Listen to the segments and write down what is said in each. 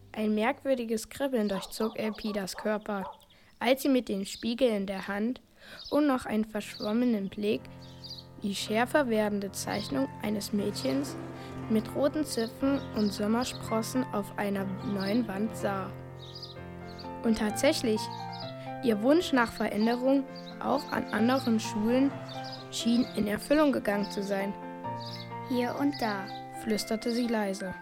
Ein merkwürdiges Kribbeln durchzog Elpidas Körper, als sie mit dem Spiegel in der Hand und noch einen verschwommenen Blick die schärfer werdende Zeichnung eines Mädchens mit roten Zipfen und Sommersprossen auf einer neuen Wand sah. Und tatsächlich, ihr Wunsch nach Veränderung auch an anderen Schulen schien in Erfüllung gegangen zu sein. Hier und da, flüsterte sie leise.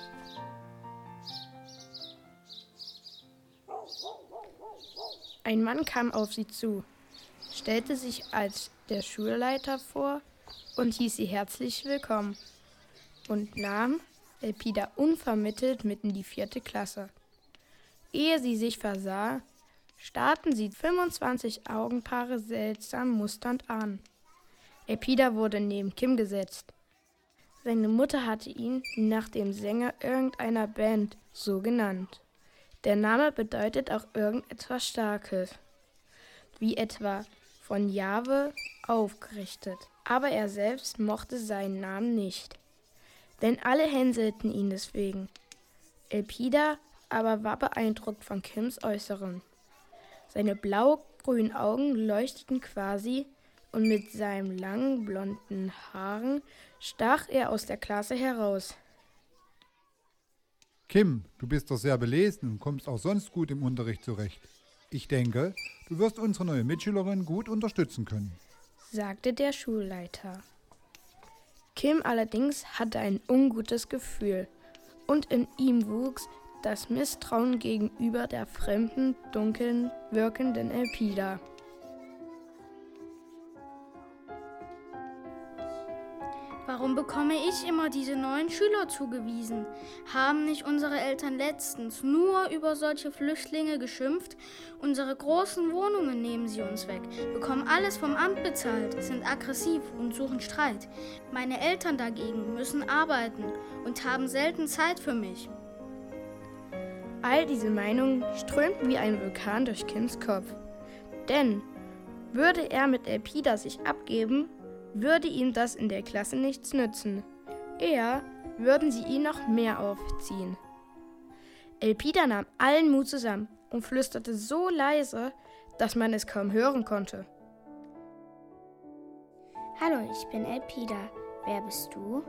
Ein Mann kam auf sie zu, stellte sich als der Schulleiter vor und hieß sie herzlich willkommen und nahm Elpida unvermittelt mit in die 4. Klasse. Ehe sie sich versah, starrten sie 25 Augenpaare seltsam musternd an. Elpida wurde neben Kim gesetzt. Seine Mutter hatte ihn nach dem Sänger irgendeiner Band so genannt. Der Name bedeutet auch irgendetwas Starkes, wie etwa von Jahwe aufgerichtet. Aber er selbst mochte seinen Namen nicht, denn alle hänselten ihn deswegen. Elpida aber war beeindruckt von Kims Äußeren. Seine blau-grünen Augen leuchteten quasi und mit seinen langen blonden Haaren stach er aus der Klasse heraus. Kim, du bist doch sehr belesen und kommst auch sonst gut im Unterricht zurecht. Ich denke, du wirst unsere neue Mitschülerin gut unterstützen können, sagte der Schulleiter. Kim allerdings hatte ein ungutes Gefühl und in ihm wuchs das Misstrauen gegenüber der fremden, dunkeln wirkenden Elpida. Warum bekomme ich immer diese neuen Schüler zugewiesen? Haben nicht unsere Eltern letztens nur über solche Flüchtlinge geschimpft? Unsere großen Wohnungen nehmen sie uns weg, bekommen alles vom Amt bezahlt, sind aggressiv und suchen Streit. Meine Eltern dagegen müssen arbeiten und haben selten Zeit für mich. All diese Meinungen strömten wie ein Vulkan durch Kims Kopf. Denn würde er mit Elpida sich abgeben, würde ihm das in der Klasse nichts nützen. Eher würden sie ihn noch mehr aufziehen. Elpida nahm allen Mut zusammen und flüsterte so leise, dass man es kaum hören konnte. Hallo, ich bin Elpida. Wer bist du?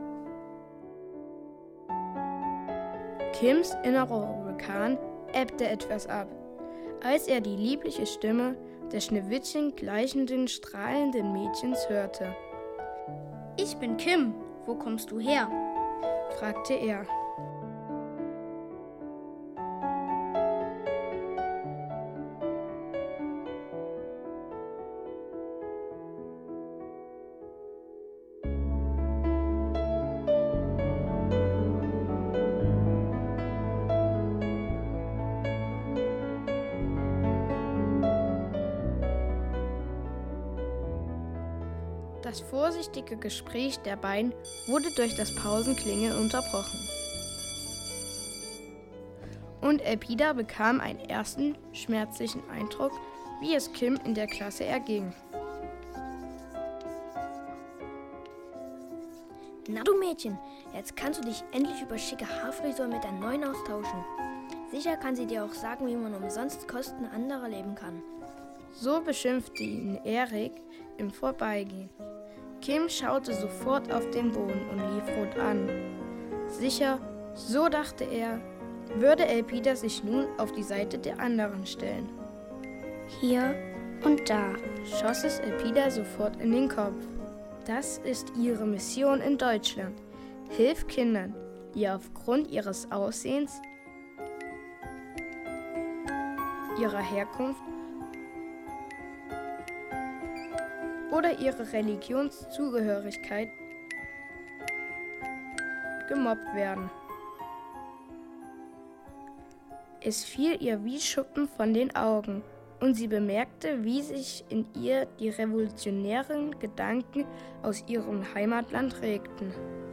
Kims innerer Vulkan ebbte etwas ab, als er die liebliche Stimme des Schneewittchen gleichenden, strahlenden Mädchens hörte. Ich bin Kim. Wo kommst du her? Fragte er. Das vorsichtige Gespräch der beiden wurde durch das Pausenklingeln unterbrochen. Und Elpida bekam einen ersten schmerzlichen Eindruck, wie es Kim in der Klasse erging. Na du Mädchen, jetzt kannst du dich endlich über schicke Haarfrisur mit der neuen austauschen. Sicher kann sie dir auch sagen, wie man umsonst Kosten anderer leben kann. So beschimpfte ihn Erik im Vorbeigehen. Kim schaute sofort auf den Boden und lief rot an. Sicher, so dachte er, würde Elpida sich nun auf die Seite der anderen stellen. Hier und da schoss es Elpida sofort in den Kopf. Das ist ihre Mission in Deutschland. Hilf Kindern, die aufgrund ihres Aussehens, ihrer Herkunft oder ihrer Religionszugehörigkeit gemobbt werden. Es fiel ihr wie Schuppen von den Augen und sie bemerkte, wie sich in ihr die revolutionären Gedanken aus ihrem Heimatland regten.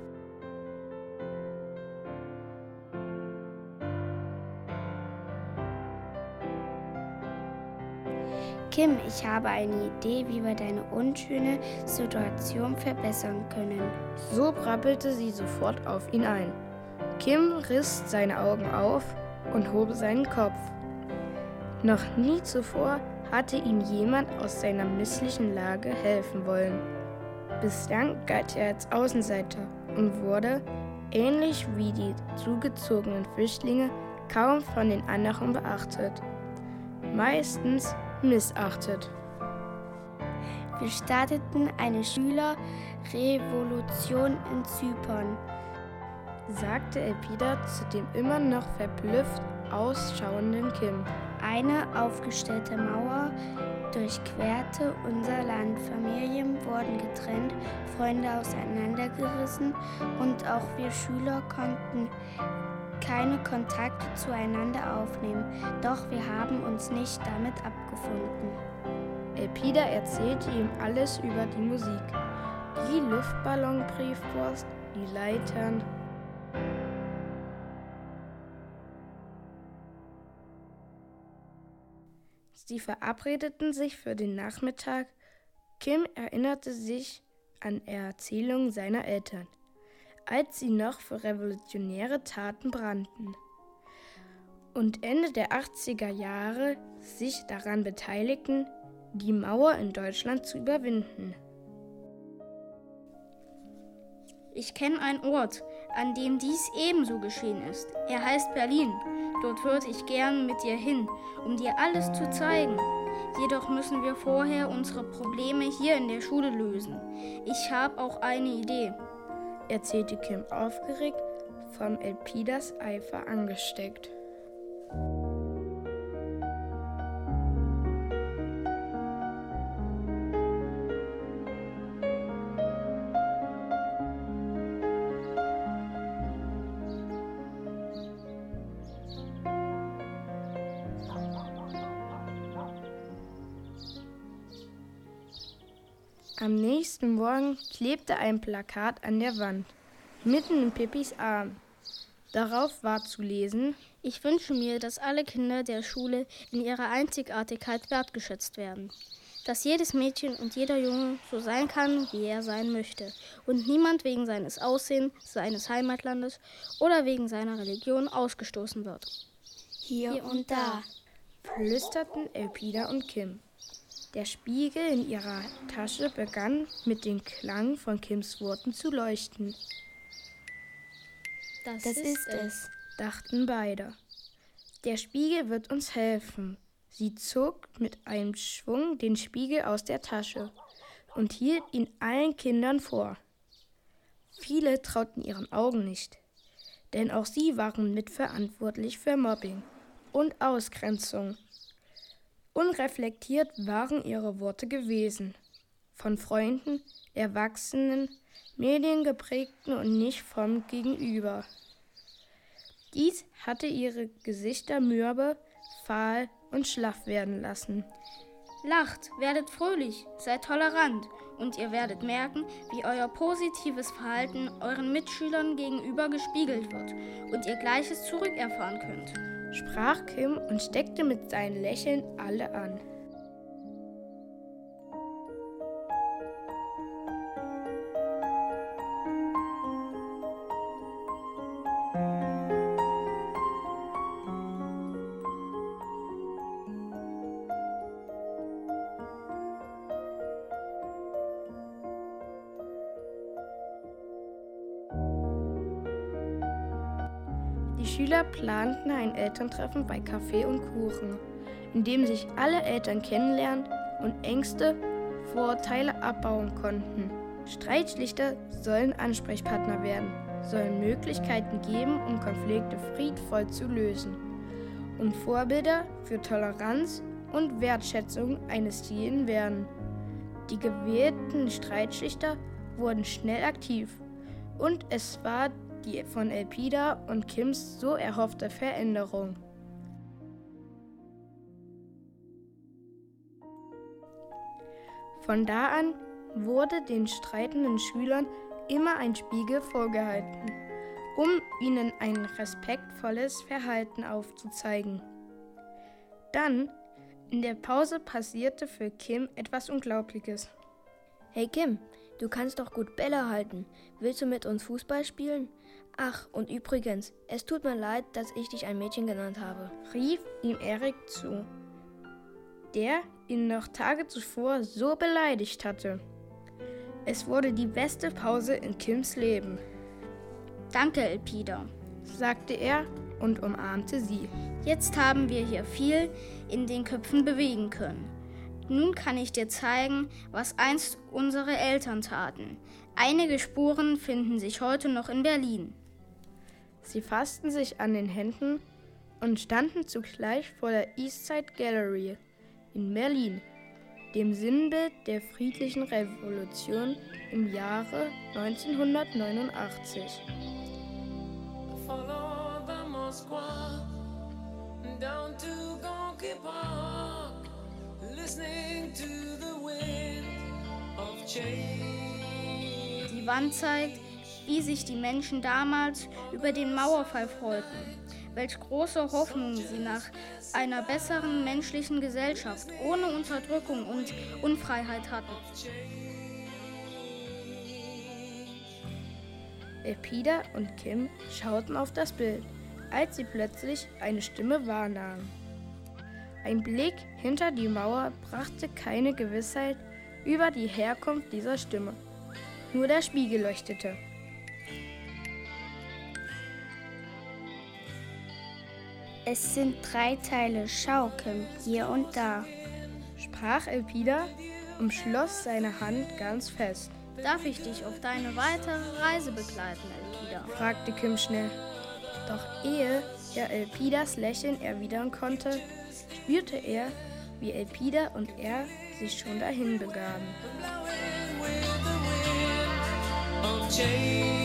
Kim, ich habe eine Idee, wie wir deine unschöne Situation verbessern können. So brabbelte sie sofort auf ihn ein. Kim riss seine Augen auf und hob seinen Kopf. Noch nie zuvor hatte ihm jemand aus seiner misslichen Lage helfen wollen. Bislang galt er als Außenseiter und wurde, ähnlich wie die zugezogenen Flüchtlinge, kaum von den anderen beachtet. Meistens missachtet. Wir starteten eine Schülerrevolution in Zypern, sagte Elpida zu dem immer noch verblüfft ausschauenden Kim. Eine aufgestellte Mauer durchquerte unser Land. Familien wurden getrennt, Freunde auseinandergerissen und auch wir Schüler konnten keine Kontakte zueinander aufnehmen. Doch wir haben uns nicht damit abgefunden. Elpida erzählte ihm alles über die Musik, die Luftballonbriefpost, die Leitern. Sie verabredeten sich für den Nachmittag. Kim erinnerte sich an Erzählungen seiner Eltern, als sie noch für revolutionäre Taten brannten und Ende der 80er Jahre sich daran beteiligten, die Mauer in Deutschland zu überwinden. Ich kenne einen Ort, an dem dies ebenso geschehen ist. Er heißt Berlin. Dort würde ich gern mit dir hin, um dir alles zu zeigen. Jedoch müssen wir vorher unsere Probleme hier in der Schule lösen. Ich habe auch eine Idee, erzählte Kim aufgeregt, von Elpidas Eifer angesteckt. Am nächsten Morgen klebte ein Plakat an der Wand, mitten in Pippis Arm. Darauf war zu lesen: Ich wünsche mir, dass alle Kinder der Schule in ihrer Einzigartigkeit wertgeschätzt werden. Dass jedes Mädchen und jeder Junge so sein kann, wie er sein möchte. Und niemand wegen seines Aussehens, seines Heimatlandes oder wegen seiner Religion ausgestoßen wird. Hier und da, flüsterten Elpida und Kim. Der Spiegel in ihrer Tasche begann mit dem Klang von Kims Worten zu leuchten. Das ist es, dachten beide. Der Spiegel wird uns helfen. Sie zog mit einem Schwung den Spiegel aus der Tasche und hielt ihn allen Kindern vor. Viele trauten ihren Augen nicht, denn auch sie waren mitverantwortlich für Mobbing und Ausgrenzung. Unreflektiert waren ihre Worte gewesen, von Freunden, Erwachsenen, mediengeprägten und nicht vom Gegenüber. Dies hatte ihre Gesichter mürbe, fahl und schlaff werden lassen. Lacht, werdet fröhlich, seid tolerant und ihr werdet merken, wie euer positives Verhalten euren Mitschülern gegenüber gespiegelt wird und ihr Gleiches zurückerfahren könnt, sprach Kim und steckte mit seinen Lächeln alle an. Die Schüler planten ein Elterntreffen bei Kaffee und Kuchen, in dem sich alle Eltern kennenlernen und Ängste, Vorurteile abbauen konnten. Streitschlichter sollen Ansprechpartner werden, sollen Möglichkeiten geben, um Konflikte friedvoll zu lösen und Vorbilder für Toleranz und Wertschätzung eines jeden werden. Die gewählten Streitschlichter wurden schnell aktiv und es war die von Elpida und Kims so erhoffte Veränderung. Von da an wurde den streitenden Schülern immer ein Spiegel vorgehalten, um ihnen ein respektvolles Verhalten aufzuzeigen. Dann, in der Pause, passierte für Kim etwas Unglaubliches. Hey Kim, du kannst doch gut Bälle halten. Willst du mit uns Fußball spielen? Ach, und übrigens, es tut mir leid, dass ich dich ein Mädchen genannt habe, rief ihm Erik zu, der ihn noch Tage zuvor so beleidigt hatte. Es wurde die beste Pause in Kims Leben. Danke, Elpida, sagte er und umarmte sie. Jetzt haben wir hier viel in den Köpfen bewegen können. Nun kann ich dir zeigen, was einst unsere Eltern taten. Einige Spuren finden sich heute noch in Berlin. Sie fassten sich an den Händen und standen zugleich vor der Eastside Gallery in Berlin, dem Sinnbild der friedlichen Revolution im Jahre 1989. Follow the Moskwa down to Gonky Park, listening to the wind of change. Die Wand zeigt, wie sich die Menschen damals über den Mauerfall freuten, welch große Hoffnung sie nach einer besseren menschlichen Gesellschaft ohne Unterdrückung und Unfreiheit hatten. Elpida und Kim schauten auf das Bild, als sie plötzlich eine Stimme wahrnahmen. Ein Blick hinter die Mauer brachte keine Gewissheit über die Herkunft dieser Stimme. Nur der Spiegel leuchtete. Es sind 3 Teile, schau, Kim, hier und da, sprach Elpida und schloss seine Hand ganz fest. Darf ich dich auf deine weitere Reise begleiten, Elpida? Fragte Kim schnell. Doch ehe er Elpidas Lächeln erwidern konnte, spürte er, wie Elpida und er sich schon dahin begaben. Change.